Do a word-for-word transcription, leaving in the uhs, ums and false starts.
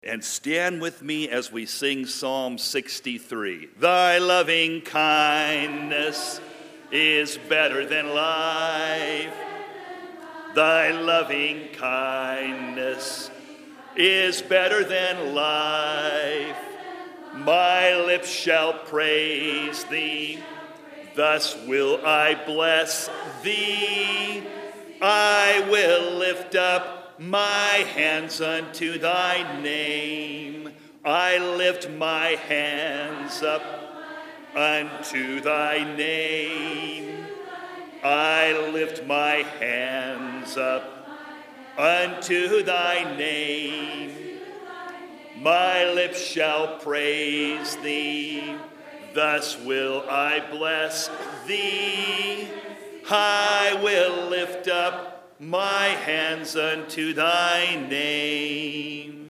And stand with me as we sing Psalm sixty-three. Thy loving kindness is better than life. Thy loving kindness is better than life. My lips shall praise thee. Thus will I bless thee. I will lift up my hands unto thy name. I lift my hands up unto thy name. I lift my hands up unto thy name. My lips shall praise thee. Thus will I bless thee. I will lift up my hands unto thy name.